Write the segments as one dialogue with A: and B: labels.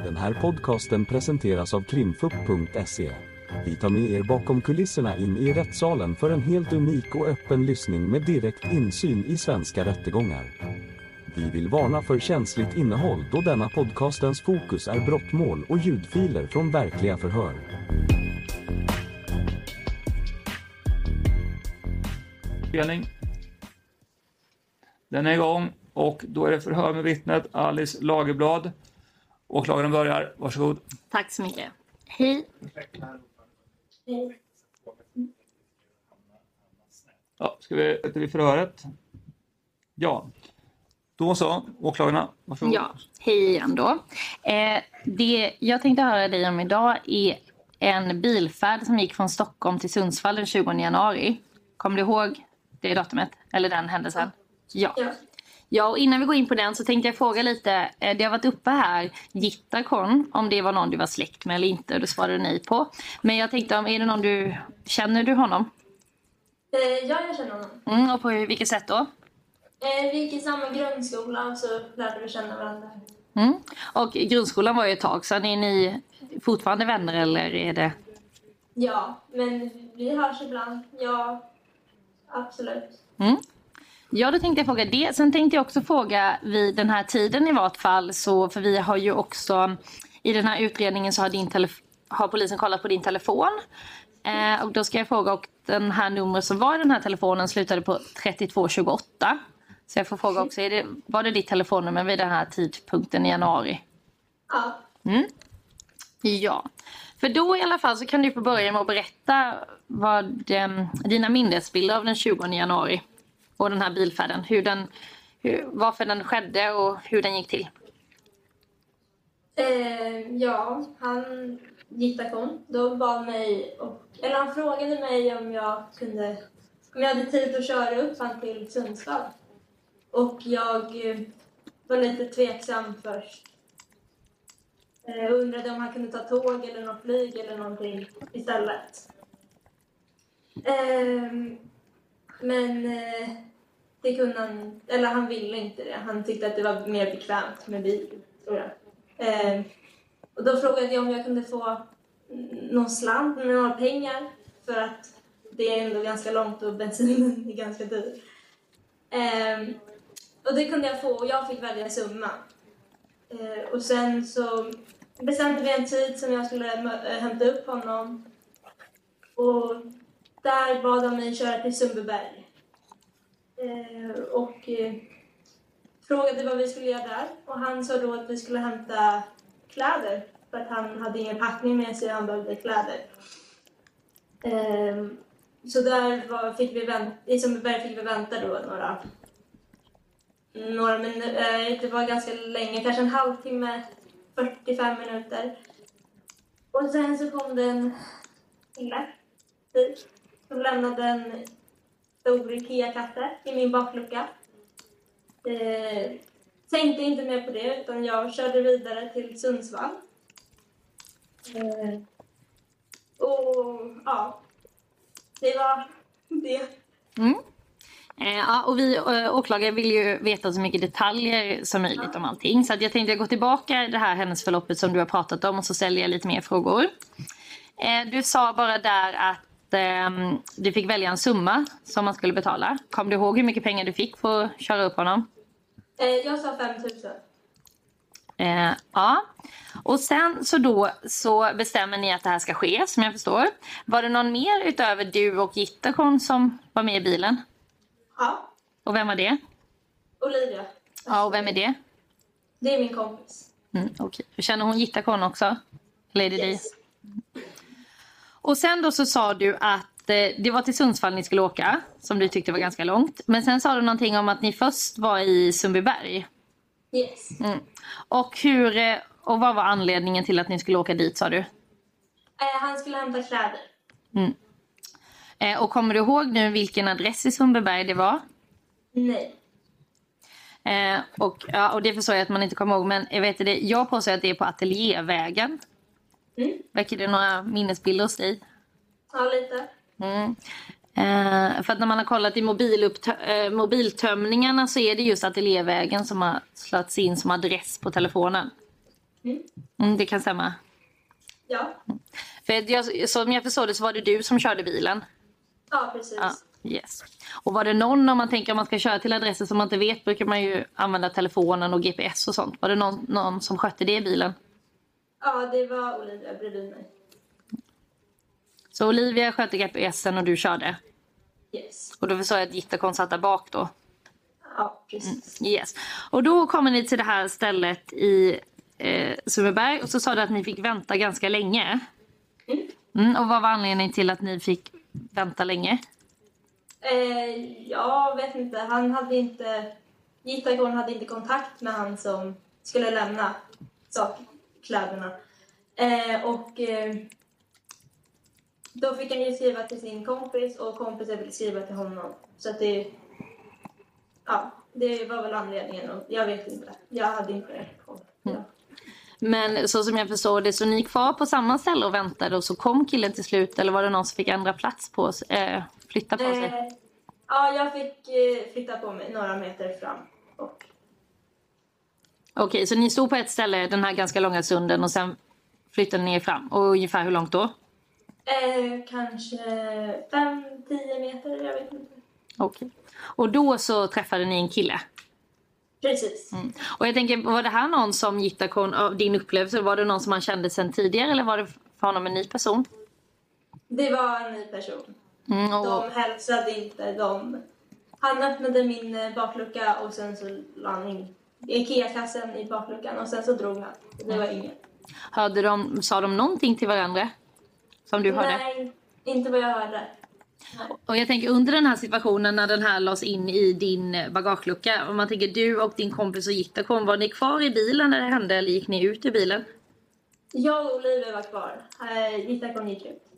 A: Den här podcasten presenteras av krimfupp.se. Vi tar med er bakom kulisserna in i rättssalen för en helt unik och öppen lyssning med direkt insyn i svenska rättegångar. Vi vill varna för känsligt innehåll då denna podcastens fokus är brottmål och ljudfiler från verkliga förhör.
B: Den är igång och då är det förhör med vittnet Alice Lagerblad. Åklagaren börjar, varsågod.
C: Tack så mycket. Hej.
B: Ja, ska vi till förhöret? Ja. Då så, åklagarna, varsågod.
C: Ja, hej igen då. Det jag tänkte höra dig om idag är en bilfärd som gick från Stockholm till Sundsvall den 20 januari. Kommer du ihåg det datumet? Eller den händelsen? Ja. Ja, och innan vi går in på den så tänkte jag fråga lite. Det har varit uppe här, Gittarkon, om det var någon du var släkt med eller inte. Och det svarade nej på. Men jag tänkte, är det någon känner du honom?
D: Ja, jag känner honom.
C: Och på vilket sätt då?
D: Vi gick i samma grundskola och så lärde vi känna varandra.
C: Och grundskolan var ju ett tag, så är ni fortfarande vänner eller är det?
D: Ja, men vi hörs ibland. Ja, absolut.
C: Ja, då tänkte jag fråga det. Sen tänkte jag också fråga vid den här tiden i vart fall. Så, för vi har ju också i den här utredningen så har polisen kollat på din telefon. Och då ska jag fråga, och den här numret som var i den här telefonen slutade på 3228. Så jag får fråga också, var det ditt telefonnummer vid den här tidpunkten i januari?
D: Ja.
C: Ja, för då i alla fall så kan du få börja med att berätta dina minnesbilder av den 20 januari. Och den här bilfärden, varför den skedde och hur den gick till.
D: Ja, han Gittarkon då bad mig, han frågade mig om jag hade tid att köra upp han till Sundsvall. Och jag var lite tveksam först. Undrade om han kunde ta tåg eller något flyg eller någonting istället. Men det kunde han ville inte det. Han tyckte att det var mer bekvämt med bil, tror jag. Och då frågade jag om jag kunde få någon slant med några pengar. För att det är ändå ganska långt och bensinen är ganska dyr. Och det kunde jag få och jag fick välja summa. Och sen så bestämde vi en tid som jag skulle hämta upp honom. Och där bad de mig köra till Sundbyberg. Och frågade vad vi skulle göra där. Och han sa då att vi skulle hämta kläder. För att han hade ingen packning med sig och han behövde kläder. Så där fick vi i Sundbyberg fick vi vänta då några minuter. Det var ganska länge, kanske en halvtimme, 45 minuter. Och sen så kom det en kille dit som lämnade en stor Ikea-kasse i min baklucka. Tänkte inte mer på det utan jag körde vidare till Sundsvall. Och ja, det var det.
C: Ja, och vi åklagare vill ju veta så mycket detaljer som möjligt om allting. Så att jag tänkte gå tillbaka i det här händelseförloppet som du har pratat om och så ställer jag lite mer frågor. Du sa bara där att du fick välja en summa som man skulle betala. Kommer du ihåg hur mycket pengar du fick för att köra upp honom?
D: Jag sa 5 000.
C: Ja, och sen så bestämmer ni att det här ska ske, som jag förstår. Var det någon mer utöver du och Gittarkon som var med i bilen?
D: Ja.
C: Och vem var det?
D: Olivia.
C: Ja, och vem är det?
D: Det är min kompis.
C: Okej. Känner hon Gittarkon också? Eller är det
D: Yes.
C: dig? Och sen då så sa du att det var till Sundsvall ni skulle åka, som du tyckte var ganska långt. Men sen sa du någonting om att ni först var i Sundbyberg.
D: Yes.
C: Och vad var anledningen till att ni skulle åka dit, sa du?
D: Han skulle hämta kläder.
C: Och kommer du ihåg nu vilken adress i Sundbyberg det var?
D: Nej.
C: Och det förstår jag att man inte kommer ihåg. Men jag påstår att det är på Ateljévägen. Väcker det några minnesbilder hos dig?
D: Ja, lite.
C: För att när man har kollat i mobiltömningarna så är det just Ateljévägen som har slagits in som adress på telefonen. Det kan stämma.
D: Ja.
C: För som jag förstod det så var det du som körde bilen.
D: Ja, precis.
C: Ja, yes. Och var det någon, om man tänker om man ska köra till adresser som man inte vet, brukar man ju använda telefonen och GPS och sånt. Var det någon som skötte det i bilen?
D: Ja, det var Olivia bredvid mig.
C: Så Olivia skötte GPSen och du körde?
D: Yes.
C: Och då förstår jag att Gittakon satt där bak då?
D: Ja, precis.
C: Yes. Och då kommer ni till det här stället i Sundbyberg och så sa du att ni fick vänta ganska länge. Och vad var anledningen till att ni fick vänta länge?
D: Jag vet inte. Gittakon hade inte kontakt med han som skulle lämna kläderna. Då fick han ju skriva till sin kompis och kompisen ville skriva till honom. Så att det var väl anledningen och jag vet inte. Jag hade inte koll. Ja.
C: Men så som jag förstår det, så ni gick kvar på samma ställe och väntade och så kom killen till slut, eller var det någon som fick ändra plats på flytta på sig?
D: Ja, jag fick flytta på mig några meter fram.
C: Okej, så ni stod på ett ställe den här ganska långa stunden och sen flyttade ni fram. Och ungefär hur långt då?
D: Kanske 5-10 meter, jag vet inte.
C: Okej. Och då så träffade ni en kille?
D: Precis.
C: Och jag tänker, var det här någon som Gittakon, av din upplevelse, var det någon som man kände sedan tidigare eller var det för honom en ny person?
D: Det var en ny person. De hälsade inte. Han öppnade min baklucka och sen så la han in IKEA-kassen i bakluckan och sen så drog han. Det var inget.
C: Sa de någonting till varandra? Som du hörde?
D: Nej, inte vad jag hörde. Nej.
C: Och jag tänker under den här situationen när den här lades in i din bagagelucka. Om man tänker du och din kompis och Gittakon, var ni kvar i bilen när det hände eller gick ni ut ur bilen?
D: Jag och Olivia var kvar. Gittakon gick ut.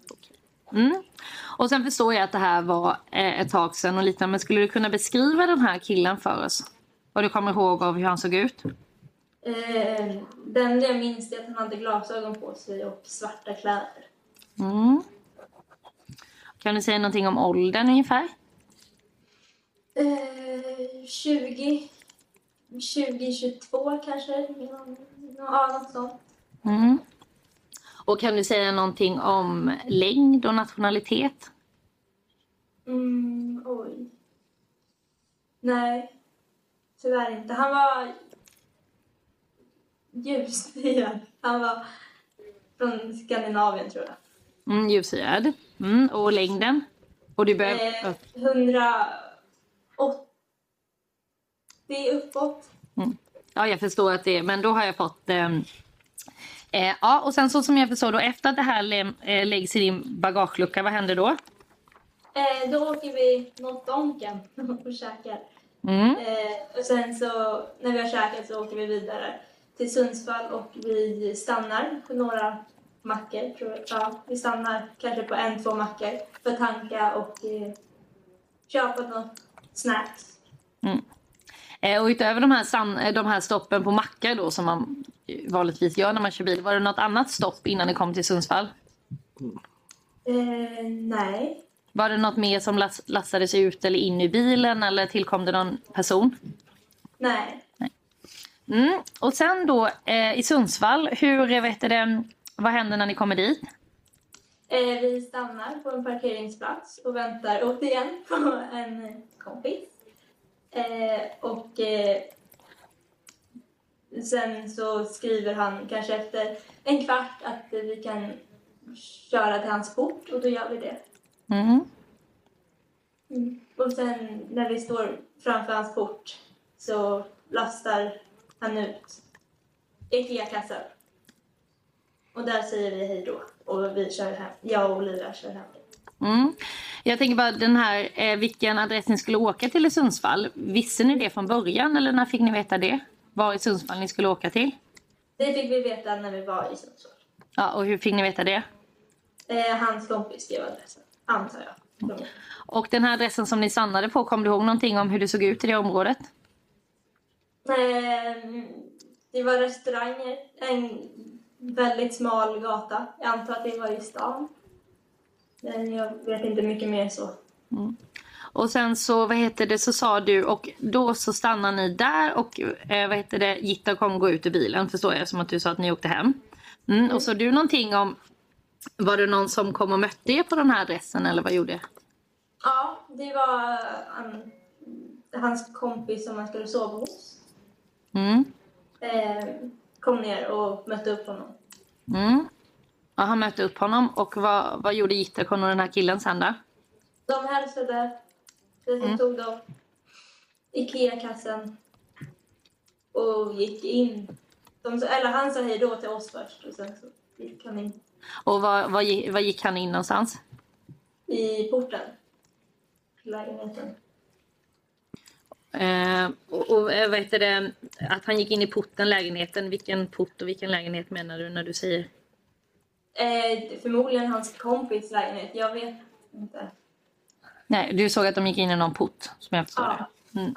C: Och sen förstår jag att det här var ett tag sedan och liknande. Men skulle du kunna beskriva den här killen för oss? Vad du kommer ihåg av hur han såg ut?
D: Den jag minns är att han hade glasögon på sig och svarta kläder.
C: Kan du säga någonting om åldern ungefär?
D: 20-22 kanske. Ja, något sånt.
C: Och kan du säga någonting om längd och nationalitet?
D: Oj. Nej, tyvärr inte. Han var ljushyad. Han var från Skandinavien tror jag.
C: Ljushyad. Och längden? Och du börjar...
D: 180 uppåt.
C: Ja, jag förstår att det är... Men då har jag fått... ja, och sen så som jag förstår då, efter att det här läggs i din bagagelucka, vad händer då?
D: Då åker vi mot Donken och käkar. Och sen så, när vi har käkat så åker vi vidare till Sundsvall och vi stannar på några mackor, tror jag. Ja, vi stannar kanske på 1-2 mackor för att tanka och köpa något snacks.
C: Och utöver de här stoppen på mackar då som man vanligtvis gör när man kör bil, var det något annat stopp innan ni kom till Sundsvall?
D: Nej.
C: Var det något mer som lastades ut eller in i bilen eller tillkom det någon person?
D: Nej.
C: Och sen då i Sundsvall, vad händer när ni kommer dit?
D: Vi stannar på en parkeringsplats och väntar återigen på en kompis. Sen så skriver han kanske efter en kvart att vi kan köra till hans port och då gör vi det. Och sen när vi står framför hans port så lastar han ut IKEA-kassar. Och där säger vi hej då. Och vi kör hem. Jag och Olivia kör hem.
C: Jag tänker bara den här, vilken adress ni skulle åka till i Sundsvall. Visste ni det från början eller när fick ni veta det? Var i Sundsvall ni skulle åka till?
D: Det fick vi veta när vi var i Sundsvall.
C: Ja, och hur fick ni veta det?
D: Hans kompis skrev adressen, antar jag.
C: Och den här adressen som ni stannade på, kom du ihåg någonting om hur det såg ut i det området?
D: Det var restauranger, en väldigt smal gata. Jag antar att det var i stan. Men jag vet inte mycket mer så.
C: Och sen så, så sa du, och då så stannar ni där och Gitta kom gå ut ur bilen, förstår jag, som att du sa att ni åkte hem. Och så du någonting om, var det någon som kom och mötte er på den här adressen eller vad gjorde?
D: Ja, det var hans kompis som han skulle sova hos. Kom ner och mötte upp honom.
C: Ja, han mötte upp honom. Och vad gjorde Gitta och den här killen sen då?
D: De hälsade. Sen tog de Ikea-kassen och gick in. Han sa hej då till oss först och sen så gick han in.
C: Och vad gick han in någonstans?
D: I porten. Lägenheten.
C: Att han gick in i porten, lägenheten. Vilken port och vilken lägenhet menar du när du säger?
D: Förmodligen hans kompis lägenhet. Jag vet inte.
C: Nej, du såg att de gick in i någon port, som jag förstår det.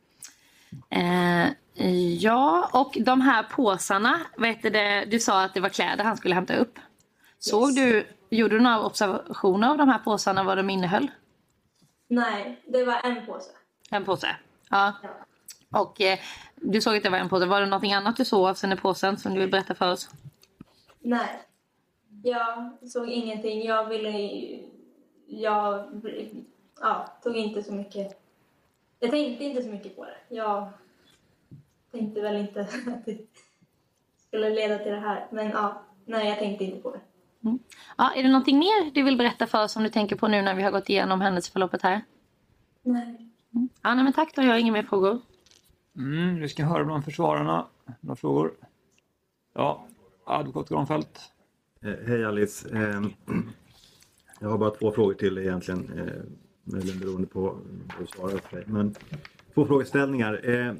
C: Ja, och de här påsarna, du sa att det var kläder han skulle hämta upp. Gjorde du några observationer av de här påsarna, vad de innehöll?
D: Nej, det var en påse.
C: En påse, ja. Och du såg att det var en påse. Var det något annat du såg av den påsen som du vill berätta för oss?
D: Nej, jag såg ingenting. Jag tog inte så mycket. Jag tänkte inte så mycket på det. Jag tänkte väl inte att det skulle leda till det här. Men nej, jag tänkte inte på det.
C: Ja, är det någonting mer du vill berätta för oss som du tänker på nu när vi har gått igenom händelseförloppet här?
D: Nej.
C: Ja, nej, men tack, då har jag inga mer frågor.
B: Vi ska höra bland försvararna. Några frågor? Ja, advokat Granfeldt.
E: Hej Alice. Jag har bara 2 frågor till egentligen. Möjligen beroende på hur du svarar upp dig. Men 2 frågeställningar.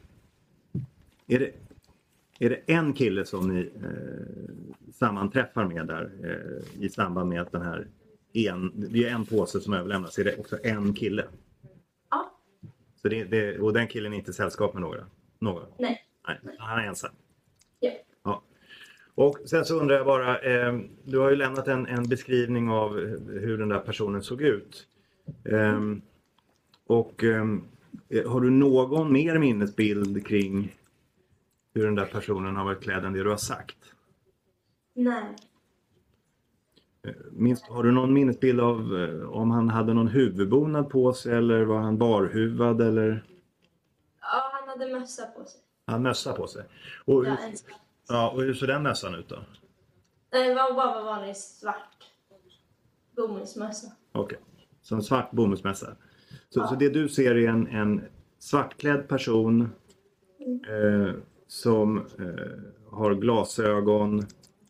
E: Är det en kille som ni sammanträffar med där i samband med att det är en påse som överlämnas? Är det också en kille?
D: Ja.
E: Så och den killen är inte i sällskap med några?
D: Nej.
E: Han är ensam?
D: Ja.
E: Och sen så undrar jag bara, du har ju lämnat en beskrivning av hur den där personen såg ut. Har du någon mer minnesbild kring hur den där personen har varit klädd än det du har sagt?
D: Nej.
E: Har du någon minnesbild av om han hade någon huvudbonad på sig eller var han barhuvad eller?
D: Ja, han hade mössa på sig.
E: Han mössa på sig. Och hur såg den mössan ut då?
D: Det var bara vanlig svart bomullsmössa.
E: Okej, så en svart bomullsmössa. Så det du ser är en svartklädd person som har glasögon,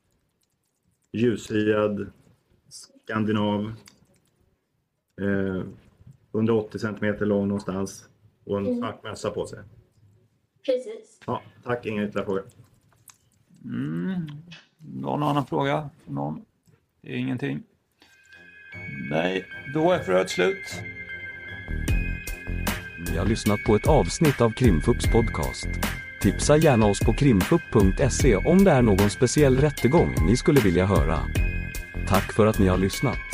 E: ljushyad, skandinav, 180 cm lång någonstans och en svart mössa på sig.
D: Precis.
E: Ja, tack. Inga ytterligare frågor.
B: Någon annan fråga? Någon? Det är ingenting. Nej, då är förhöret slut.
A: Ni har lyssnat på ett avsnitt av Krimfupps podcast. Tipsa gärna oss på krimfupp.se om det är någon speciell rättegång ni skulle vilja höra. Tack för att ni har lyssnat.